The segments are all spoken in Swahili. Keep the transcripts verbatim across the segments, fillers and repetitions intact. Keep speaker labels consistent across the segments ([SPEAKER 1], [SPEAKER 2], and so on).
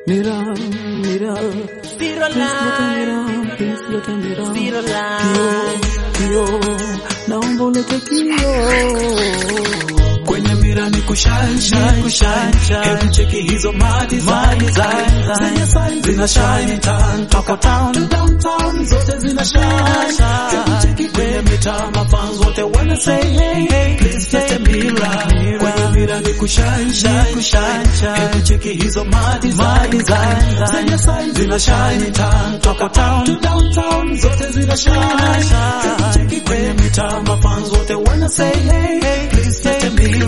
[SPEAKER 1] Mira, mira,
[SPEAKER 2] Zero line,
[SPEAKER 1] please look at mira,
[SPEAKER 2] zero
[SPEAKER 1] kio,
[SPEAKER 2] line.
[SPEAKER 1] kio, naomba ulete kio. Kwenye mira ni kushine, shine, kushine, shine. Hebu cheki hizo madi, madi, zine, zenye sign, zina shine, turn, toka town to downtown, zote zina shine. Hebu cheki kwenye mita, mafans wote wanna say hey, hey, please let a mira. Kwenye mira ni kushine, shine, kushine, shine. Hebu cheki hizo madi, madi, zine, zenye sign, zina shine, turn, toka town to downtown, zote zina shine. Hebu cheki kwenye mita, mafans wote wanna say hey, hey, please let a mira.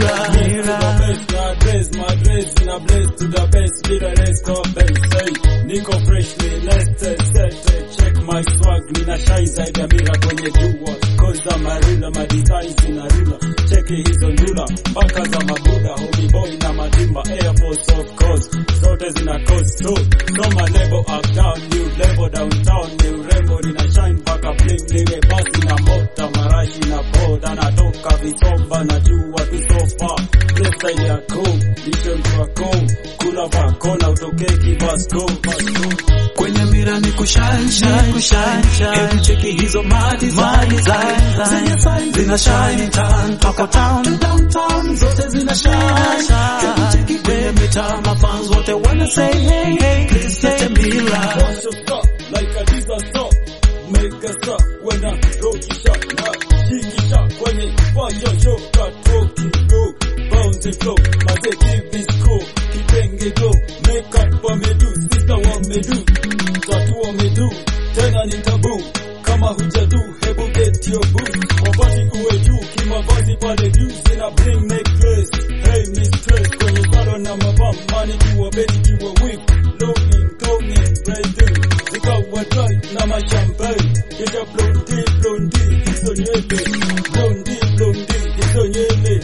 [SPEAKER 3] My dress, my dress, in a blaze to the best, be the rest of them say, Nico freshly, let's set, check my swag, nina shine zaidi ya mira kwenye jua, cause I'm a ruler, my designs in a ruler, check hizo ndula, mpaka za mabuda, homie boy na madimba, Air Force of course, zote zina cost too, so my level up down, new level downtown, new rembo, nina shine mpaka bling, niwe basi na mota, marashi na poda, natoka visomba, na jua tu sofa, yes I ya cool, vision kwa cool, kula bakona utoke kibasko,
[SPEAKER 1] kwenye mira ni kushine, shine, kushine, shine. Hebu cheki hizo madi, madi, zine, zenye sign, zina shine, turn, toka town to downtown, zote zina shine. Hebu cheki kwenye mita, mafans wote wanna say hey, hey, please let a mira.
[SPEAKER 3] watch your stop, like a disaster, make a stop, when I roll you shot, na jiki shot, kwenye fire show, cut talking go, bounce and flow, maze keep this cool, kipenge go, make up for me do, sister what me do, tatu what me do, tena ni tabu, kama hujadu, hebu get your boost, wafati uwe juu, kimavazi pale juu, sina bring necklace, hey mistress, kwenye salon na mabam, money kiwa bedi kiwa whip, longing, tonging, breathing, zikawa dry na mashampay, kisha blondie, blondie, hizo nywele, blondie, blondie, hizo nywele,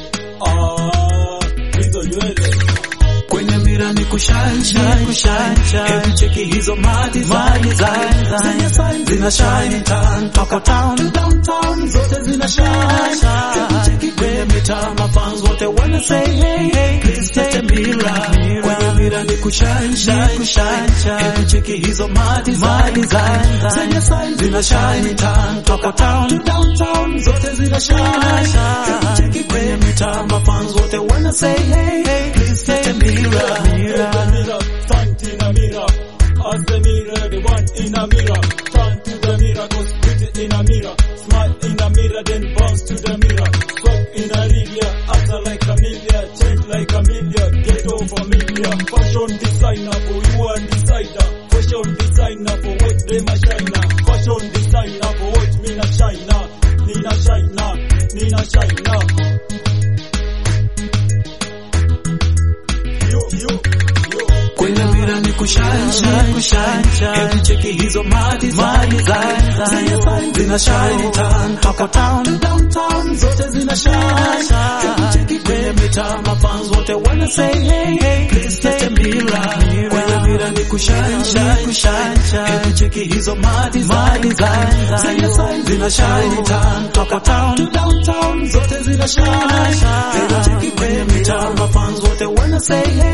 [SPEAKER 3] ah, hizo nywele.
[SPEAKER 1] Kwenye mira ni kushine, shine, kushine, shine. Hebu cheki hizo madi, madi, zine, zenye sign, zina shine, turn, toka town to downtown, zote zina shine. Hebu cheki kwenye mita, mafans wote wanna say hey, hey, please let a mira. Kwenye mira ni kushine, shine, kushine, shine. Hebu cheki hizo madi, madi, zine, zenye sign, zina shine, turn, toka town to downtown, zote zina shine. Hebu cheki kwenye mita, mafans wote wanna say hey, hey, please let a mira.
[SPEAKER 3] Mirror, mirror, stand in a mirror. As the mirror, the one in a mirror. Turn to the mirror, cause beauty in a mirror. Smile in a mirror, then bounce to the mirror. Swag in a rivier, answer like a million. Change like a million, get over million. Fashion designer for you and decider. Fashion designer for what they ma shiner. Fashion designer for what me na shiner. Nina shiner, Nina shiner.
[SPEAKER 1] Kwenye mira ni kushine, shine, kushine, shine. Hebu cheki hizo madi, madi, zine, zenye sign, zina shine, turn, toka town to downtown, zote zina shine. Hebu cheki kwenye mita, mafans wote wanna say hey, hey, please let a mira. Kwenye mira ni kushine, shine, kushine, shine. Hebu cheki hizo madi, madi, zine, zenye sign, zina shine, turn, toka town to downtown, zote zina shine. Hebu cheki kwenye mita, mafans wote wanna say hey,